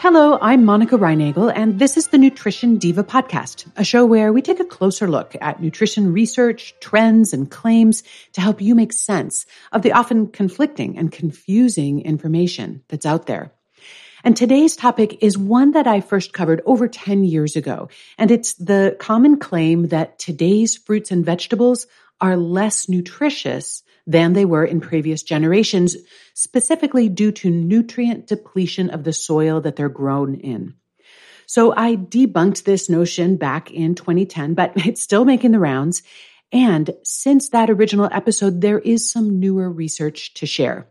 Hello, I'm Monica Reinagel, and this is the Nutrition Diva podcast, a show where we take a closer look at nutrition research, trends, and claims to help you make sense of the often conflicting and confusing information that's out there. And today's topic is one that I first covered over 10 years ago, and it's the common claim that today's fruits and vegetables are less nutritious than they were in previous generations, specifically due to nutrient depletion of the soil that they're grown in. So I debunked this notion back in 2010, but it's still making the rounds. And since that original episode, there is some newer research to share.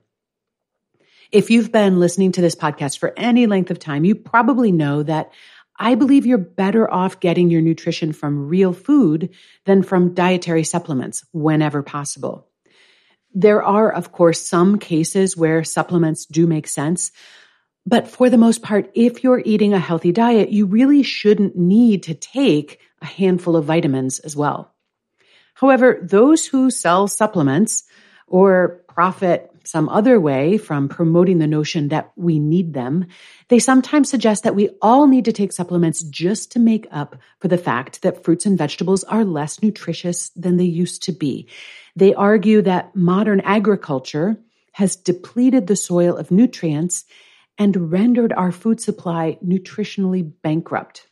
If you've been listening to this podcast for any length of time, you probably know that I believe you're better off getting your nutrition from real food than from dietary supplements whenever possible. There are, of course, some cases where supplements do make sense, but for the most part, if you're eating a healthy diet, you really shouldn't need to take a handful of vitamins as well. However, those who sell supplements or profit some other way from promoting the notion that we need them, they sometimes suggest that we all need to take supplements just to make up for the fact that fruits and vegetables are less nutritious than they used to be. They argue that modern agriculture has depleted the soil of nutrients and rendered our food supply nutritionally bankrupt.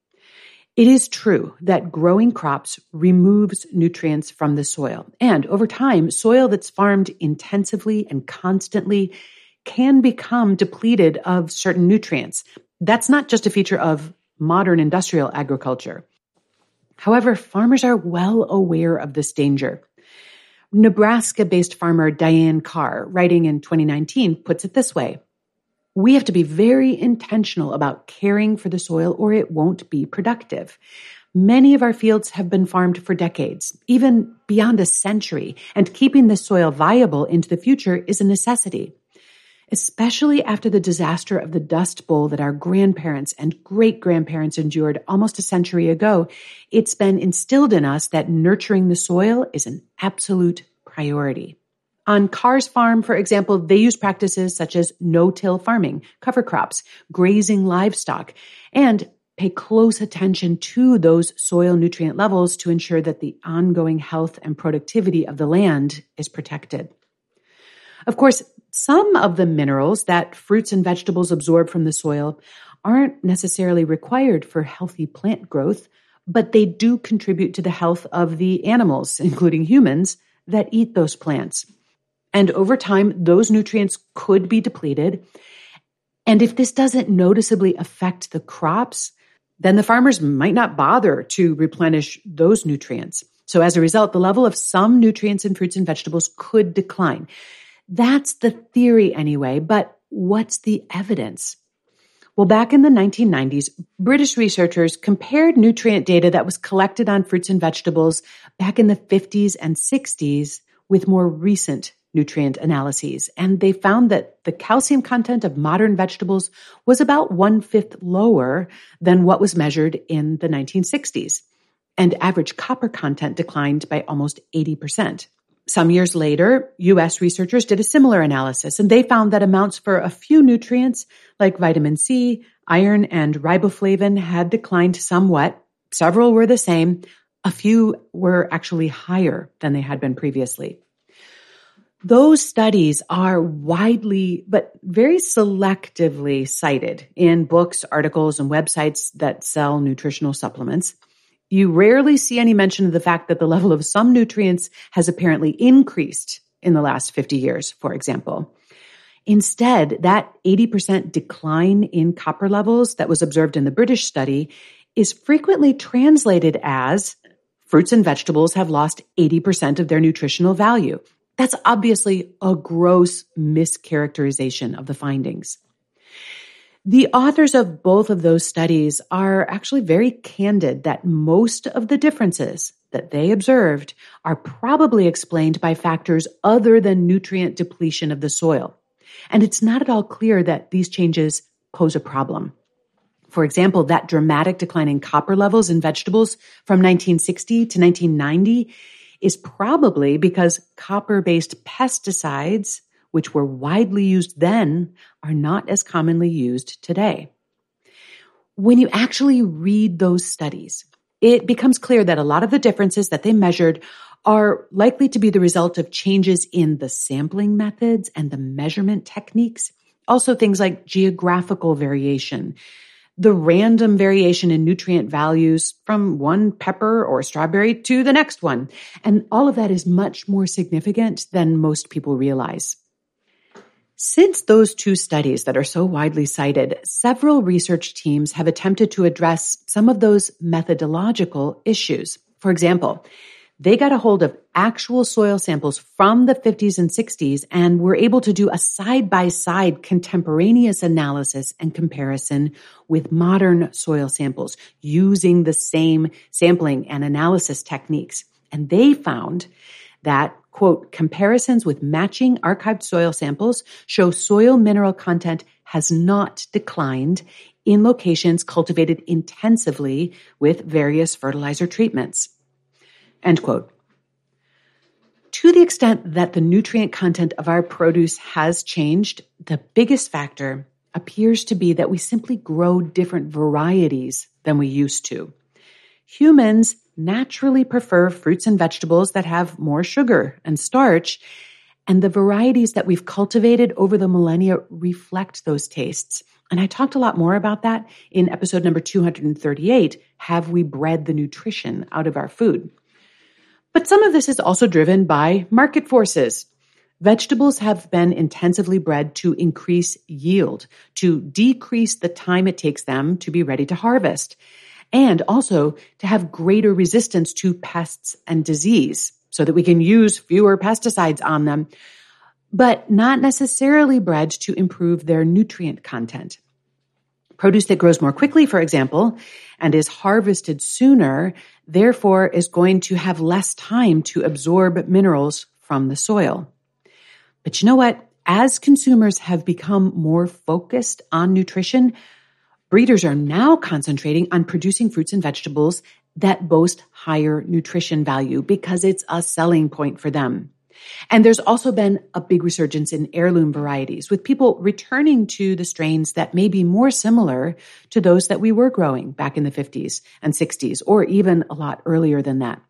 It is true that growing crops removes nutrients from the soil. And over time, soil that's farmed intensively and constantly can become depleted of certain nutrients. That's not just a feature of modern industrial agriculture. However, farmers are well aware of this danger. Nebraska-based farmer Diane Carr, writing in 2019, puts it this way: we have to be very intentional about caring for the soil or it won't be productive. Many of our fields have been farmed for decades, even beyond a century, and keeping the soil viable into the future is a necessity. Especially after the disaster of the Dust Bowl that our grandparents and great-grandparents endured almost a century ago, it's been instilled in us that nurturing the soil is an absolute priority. On Carr's farm, for example, they use practices such as no-till farming, cover crops, grazing livestock, and pay close attention to those soil nutrient levels to ensure that the ongoing health and productivity of the land is protected. Of course, some of the minerals that fruits and vegetables absorb from the soil aren't necessarily required for healthy plant growth, but they do contribute to the health of the animals, including humans, that eat those plants. And over time, those nutrients could be depleted. And if this doesn't noticeably affect the crops, then the farmers might not bother to replenish those nutrients. So as a result, the level of some nutrients in fruits and vegetables could decline. That's the theory anyway, but what's the evidence? Well, back in the 1990s, British researchers compared nutrient data that was collected on fruits and vegetables back in the 50s and 60s with more recent nutrient analyses, and they found that the calcium content of modern vegetables was about 1/5 lower than what was measured in the 1960s, and average copper content declined by almost 80%. Some years later, U.S. researchers did a similar analysis, and they found that amounts for a few nutrients like vitamin C, iron, and riboflavin had declined somewhat. Several were the same. A few were actually higher than they had been previously. Those studies are widely, but very selectively cited in books, articles, and websites that sell nutritional supplements. You rarely see any mention of the fact that the level of some nutrients has apparently increased in the last 50 years, for example. Instead, that 80% decline in copper levels that was observed in the British study is frequently translated as fruits and vegetables have lost 80% of their nutritional value. That's obviously a gross mischaracterization of the findings. The authors of both of those studies are actually very candid that most of the differences that they observed are probably explained by factors other than nutrient depletion of the soil. And it's not at all clear that these changes pose a problem. For example, that dramatic decline in copper levels in vegetables from 1960 to 1990 is probably because copper-based pesticides, which were widely used then, are not as commonly used today. when you actually read those studies, it becomes clear that a lot of the differences that they measured are likely to be the result of changes in the sampling methods and the measurement techniques. Also things like geographical variation, the random variation in nutrient values from one pepper or strawberry to the next one. And all of that is much more significant than most people realize. Since those two studies that are so widely cited, several research teams have attempted to address some of those methodological issues. For example, they got a hold of actual soil samples from the 50s and 60s and were able to do a side-by-side contemporaneous analysis and comparison with modern soil samples using the same sampling and analysis techniques. And they found that, quote, comparisons with matching archived soil samples show soil mineral content has not declined in locations cultivated intensively with various fertilizer treatments. End quote. To the extent that the nutrient content of our produce has changed, the biggest factor appears to be that we simply grow different varieties than we used to. Humans naturally prefer fruits and vegetables that have more sugar and starch, and the varieties that we've cultivated over the millennia reflect those tastes. And I talked a lot more about that in episode number 238, Have We Bred the Nutrition Out of Our Food? But some of this is also driven by market forces. Vegetables have been intensively bred to increase yield, to decrease the time it takes them to be ready to harvest, and also to have greater resistance to pests and disease so that we can use fewer pesticides on them, but not necessarily bred to improve their nutrient content. Produce that grows more quickly, for example, and is harvested sooner, therefore is going to have less time to absorb minerals from the soil. But you know what? As consumers have become more focused on nutrition, breeders are now concentrating on producing fruits and vegetables that boast higher nutrition value because it's a selling point for them. And there's also been a big resurgence in heirloom varieties, with people returning to the strains that may be more similar to those that we were growing back in the 50s and 60s, or even a lot earlier than that.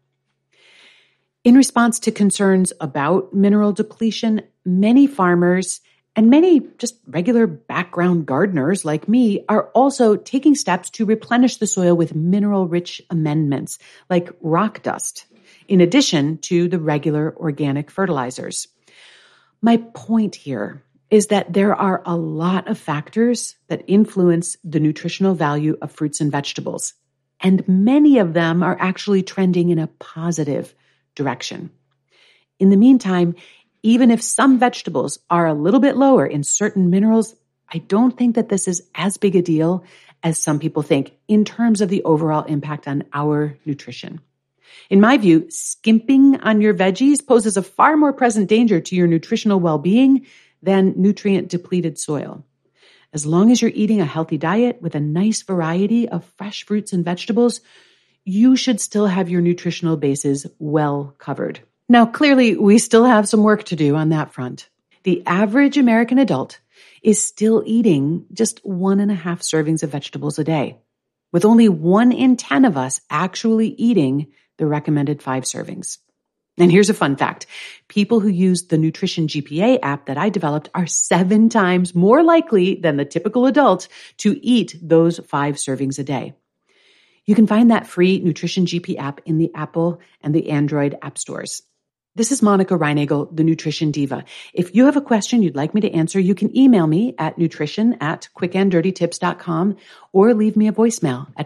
In response to concerns about mineral depletion, many farmers and many just regular background gardeners like me are also taking steps to replenish the soil with mineral-rich amendments like rock dust, in addition to the regular organic fertilizers. My point here is that there are a lot of factors that influence the nutritional value of fruits and vegetables, and many of them are actually trending in a positive direction. In the meantime, even if some vegetables are a little bit lower in certain minerals, I don't think that this is as big a deal as some people think in terms of the overall impact on our nutrition. In my view, skimping on your veggies poses a far more present danger to your nutritional well-being than nutrient-depleted soil. As long as you're eating a healthy diet with a nice variety of fresh fruits and vegetables, you should still have your nutritional bases well covered. Now, clearly, we still have some work to do on that front. The average American adult is still eating just 1.5 servings of vegetables a day, with only 1 in 10 of us actually eating the recommended 5 servings. And here's a fun fact. People who use the Nutrition GPA app that I developed are 7 times more likely than the typical adult to eat those 5 servings a day. You can find that free Nutrition GP app in the Apple and the Android app stores. This is Monica Reinagel, the Nutrition Diva. If you have a question you'd like me to answer, you can email me at nutrition@quickanddirtytips.com or leave me a voicemail at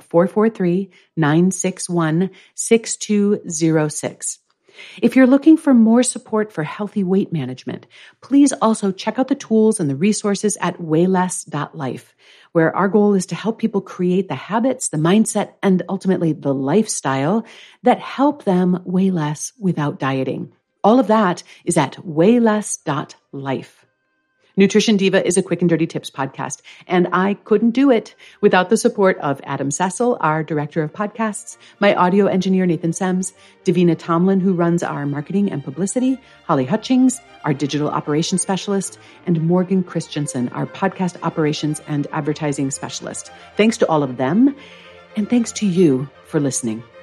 443-961-6206. If you're looking for more support for healthy weight management, please also check out the tools and the resources at wayless.life, where our goal is to help people create the habits, the mindset, and ultimately the lifestyle that help them weigh less without dieting. All of that is at wayless.life. Nutrition Diva is a quick and dirty tips podcast, and I couldn't do it without the support of Adam Cecil, our director of podcasts, my audio engineer, Nathan Sems, Davina Tomlin, who runs our marketing and publicity, Holly Hutchings, our digital operations specialist, and Morgan Christensen, our podcast operations and advertising specialist. Thanks to all of them, and thanks to you for listening.